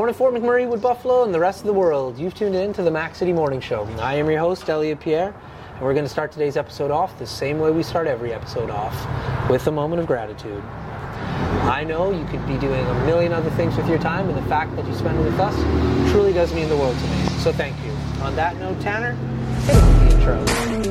morning, Fort McMurray, Wood Buffalo, and the rest of the world. You've tuned in to the Mac City Morning Show. I am your host, Elliot Pierre, and we're going to start today's episode off the same way we start every episode off, with a moment of gratitude. I know you could be doing a million other things with your time, and the fact that you spend it with us truly does mean the world to me. So thank you. On that note, Tanner, hit it with the intro.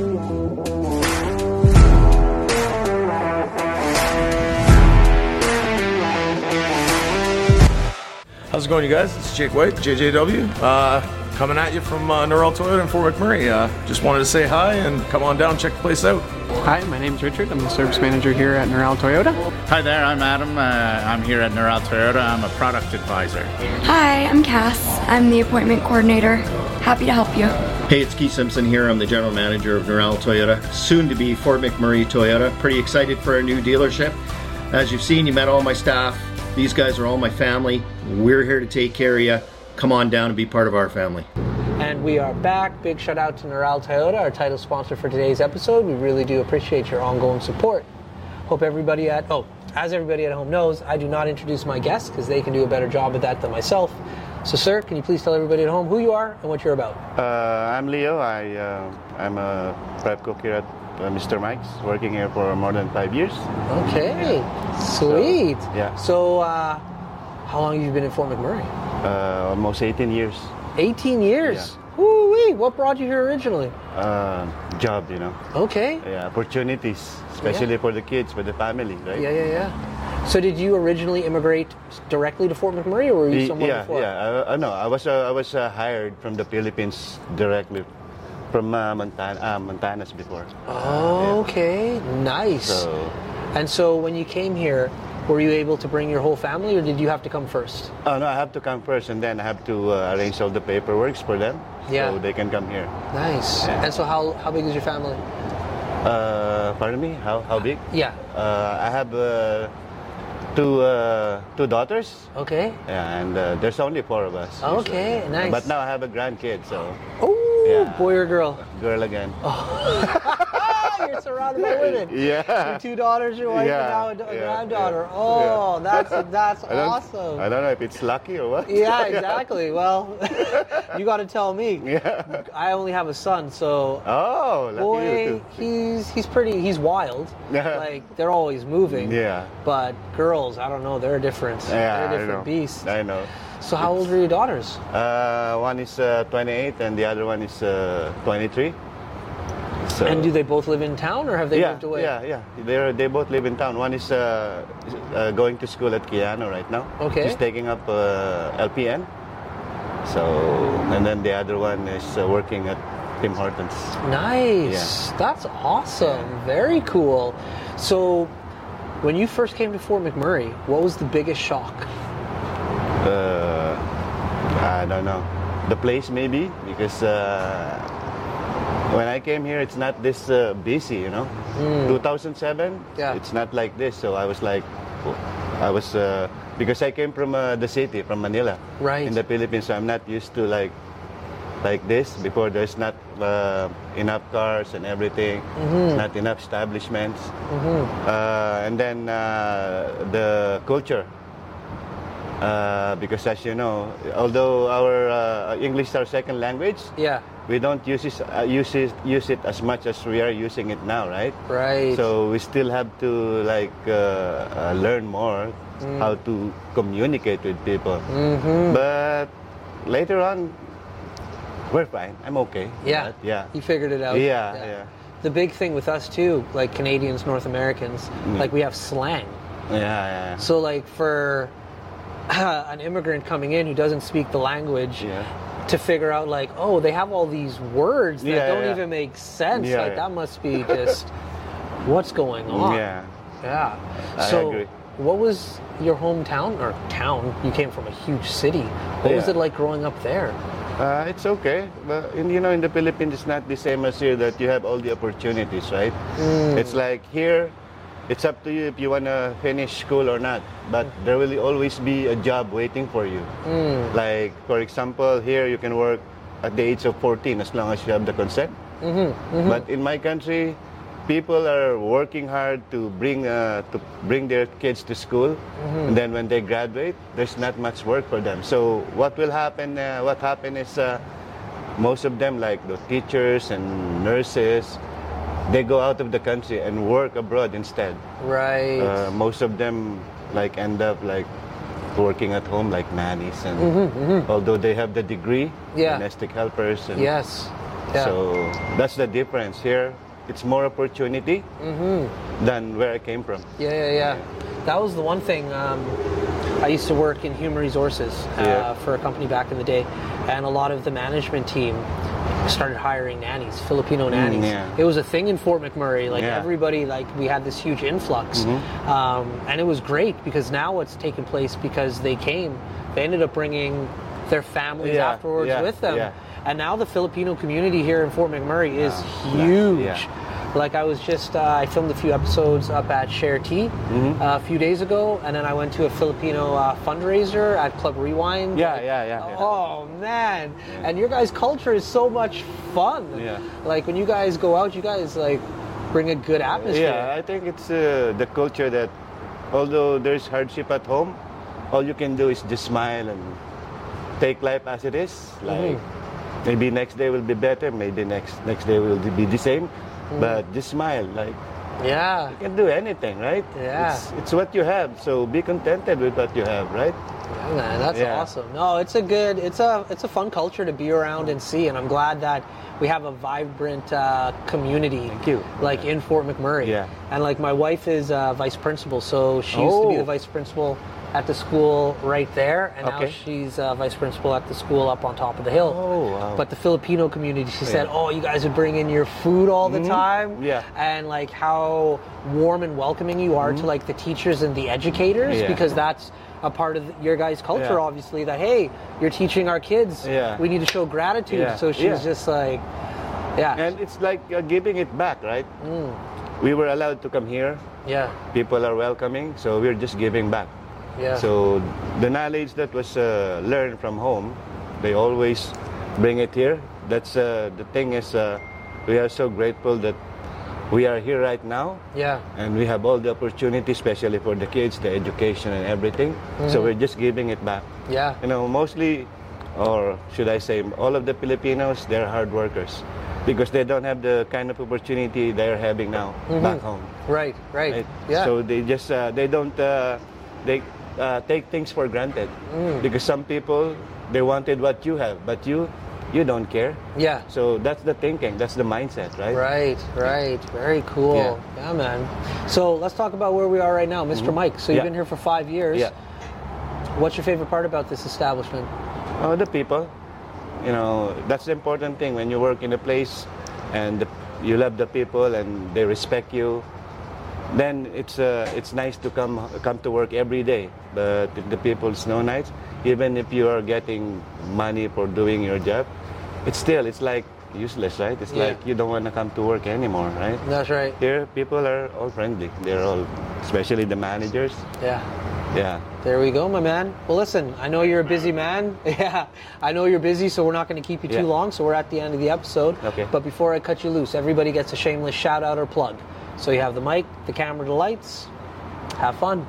How's it going, you guys? It's Jake White, JJW, coming at you from Norrell Toyota in Fort McMurray. Just wanted to say hi and come on down, check the place out. Hi, my name's Richard. I'm the service manager here at Norrell Toyota. Hi there, I'm Adam. I'm here at Norrell Toyota. I'm a product advisor. Hi, I'm Cass. I'm the appointment coordinator. Happy to help you. Hey, it's Keith Simpson here. I'm the general manager of Norrell Toyota, soon to be Fort McMurray Toyota. Pretty excited for our new dealership. As you've seen, you met all my staff. These guys are all my family. We're here to take care of you. Come on down and be part of our family. And we are back. Big shout out to Norrell Toyota, our title sponsor for today's episode. We really do appreciate your ongoing support. As everybody at home knows, I do not introduce my guests because they can do a better job at that than myself. So, sir, can you please tell everybody at home who you are and what you're about? I'm Leo. I'm a prep cook here at Mr. Mike's, working here for more than 5 years. Okay, sweet. So, how long have you been in Fort McMurray? Almost 18 years. 18 years? Yeah. Woo-wee. What brought you here originally? Job, you know. Okay. Yeah, opportunities, especially for the kids, for the family, right? Yeah. So did you originally immigrate directly to Fort McMurray, or were you somewhere before? No, I was hired from the Philippines directly. From Montanas before. Okay, nice. So when you came here, were you able to bring your whole family, or did you have to come first? Oh, no, I have to come first, and then I have to arrange all the paperwork for them, so they can come here. Nice. Yeah. And so how big is your family? Pardon me? How big? Yeah. I have two daughters. Okay. Yeah, and there's only 4 of us. Okay, usually. Nice. But now I have a grandkid, so. Oh, yeah. Boy or girl? Girl again. Oh. You're surrounded by women. Yeah. Your 2 daughters, your wife, and now a granddaughter. Yeah. Oh, that's awesome. I don't know if it's lucky or what. Yeah, exactly. Well, you got to tell me. Yeah. I only have a son, so. Oh, lucky boy, he's wild. Like, they're always moving. Yeah. But girls, I don't know, they're different. Yeah, they're a different beast. I know. So how old are your daughters? One is 28 and the other one is 23. So, and do they both live in town, or have they moved away? Yeah. They both live in town. One is going to school at Keanu right now. Okay. He's taking up LPN. So, and then the other one is working at Tim Hortons. Nice. Yeah. That's awesome. Very cool. So, when you first came to Fort McMurray, what was the biggest shock? I don't know. The place, maybe, because when I came here, it's not this busy, you know. 2007, it's not like this. So I was like, because I came from the city, from Manila, right, in the Philippines. So I'm not used to like this. Before, there's not enough cars and everything, not enough establishments, and then the culture. Because as you know, although our English is our second language, we don't use it as much as we are using it now, right? Right. So we still have to learn more how to communicate with people. But later on, we're fine. I'm okay. Yeah. Yeah. You figured it out. Yeah. The big thing with us too, like Canadians, North Americans, like we have slang. Yeah. So like for an immigrant coming in who doesn't speak the language, to figure out like, oh, they have all these words that don't even make sense. That must be just what's going on. Yeah. So I agree. what was your hometown or town? You came from a huge city. What was it like growing up there? It's okay, but in the Philippines, it's not the same as here that you have all the opportunities, right? It's like here, it's up to you if you want to finish school or not. But there will always be a job waiting for you. Like, for example, here you can work at the age of 14 as long as you have the consent. But in my country, people are working hard to bring their kids to school, and then when they graduate, there's not much work for them. So what will happen? What happened is most of them, like the teachers and nurses, they go out of the country and work abroad instead. Right. Most of them like end up like working at home like nannies, and although they have the degree, domestic helpers. And yes. Yeah. So that's the difference here. It's more opportunity than where I came from. Yeah. That was the one thing. I used to work in human resources for a company back in the day, and a lot of the management team started hiring nannies, Filipino nannies. It was a thing in Fort McMurray. Like everybody, like we had this huge influx, and it was great because now what's taken place, because they came, they ended up bringing their families afterwards with them. And now the Filipino community here in Fort McMurray is huge. Like I was just, I filmed a few episodes up at Share Tea a few days ago, and then I went to a Filipino fundraiser at Club Rewind. Oh man, and your guys' culture is so much fun. Like when you guys go out, you guys like bring a good atmosphere. Yeah, I think it's the culture that, although there's hardship at home, all you can do is just smile and take life as it is. Like maybe next day will be better, maybe next day will be the same. But just smile, like you can do anything, right? It's what you have, so be contented with what you have, right? Yeah, man, that's awesome. No, it's a fun culture to be around and see, and I'm glad that we have a vibrant community. Thank you. Like in Fort McMurray. And like my wife is vice principal, so she used to be the vice principal at the school right there, and now she's vice principal at the school up on top of the hill. But the Filipino community, she said, you guys would bring in your food all the time, and like how warm and welcoming you are to like the teachers and the educators, because that's a part of your guys' culture, obviously, that hey, you're teaching our kids, we need to show gratitude. So she's just like, and it's like giving it back, right? We were allowed to come here, people are welcoming, so we're just giving back. So the knowledge that was learned from home, they always bring it here. That's the thing is, we are so grateful that we are here right now. And we have all the opportunity, especially for the kids, the education and everything. So we're just giving it back. You know, mostly, or should I say, all of the Filipinos, they're hard workers because they don't have the kind of opportunity they're having now back home. Right. So they just they don't take things for granted because some people, they wanted what you have, but you don't care. So that's the thinking, that's the mindset, right? Right. Very cool. Yeah, man. So let's talk about where we are right now, Mr. Mike. So you've been here for 5 years. What's your favorite part about this establishment? The people. You know, that's the important thing when you work in a place and you love the people and they respect you. Then it's nice to come to work every day. But if the people's no nice, even if you are getting money for doing your job, it's like useless, right? It's like you don't want to come to work anymore, right? That's right. Here, people are all friendly. They're all, especially the managers. There we go, my man. Well, listen, I know you're a busy man. I know you're busy, so we're not going to keep you too long. So we're at the end of the episode. But before I cut you loose, everybody gets a shameless shout out or plug. So you have the mic, the camera, the lights. Have fun.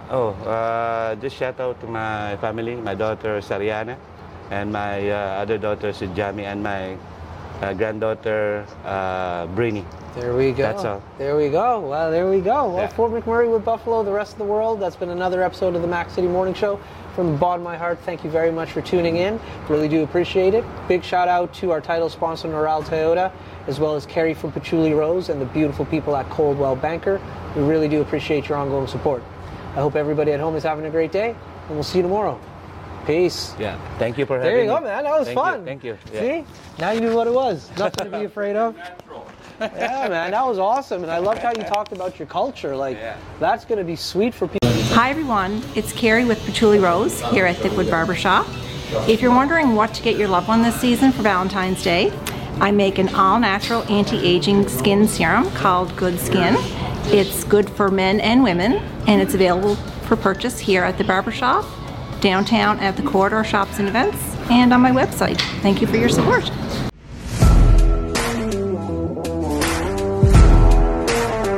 Just shout out to my family, my daughter Sariana, and my other daughters Jamie, and my granddaughter Brini. There we go. That's all. There we go. Well, there we go. Well, Fort McMurray with Buffalo, the rest of the world. That's been another episode of the Mac City Morning Show. From the bottom of my heart, thank you very much for tuning in. Really do appreciate it. Big shout out to our title sponsor, Noral Toyota, as well as Kerry from Patchouli Rose and the beautiful people at Coldwell Banker. We really do appreciate your ongoing support. I hope everybody at home is having a great day, and we'll see you tomorrow. Peace. Thank you for having me. There you go, man. That was fun. Thank you. See? Now you knew what it was. Nothing to be afraid of. Yeah, man. That was awesome. And I loved how you talked about your culture. Like, that's going to be sweet for people. Hi, everyone. It's Carrie with Patchouli Rose here at Thickwood Barbershop. If you're wondering what to get your loved one this season for Valentine's Day, I make an all-natural anti-aging skin serum called Good Skin. It's good for men and women, and it's available for purchase here at the barbershop, downtown at the Corridor Shops and Events, and on my website. Thank you for your support.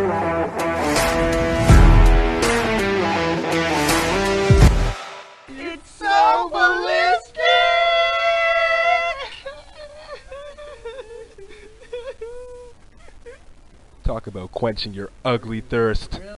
Talk about quenching your ugly thirst.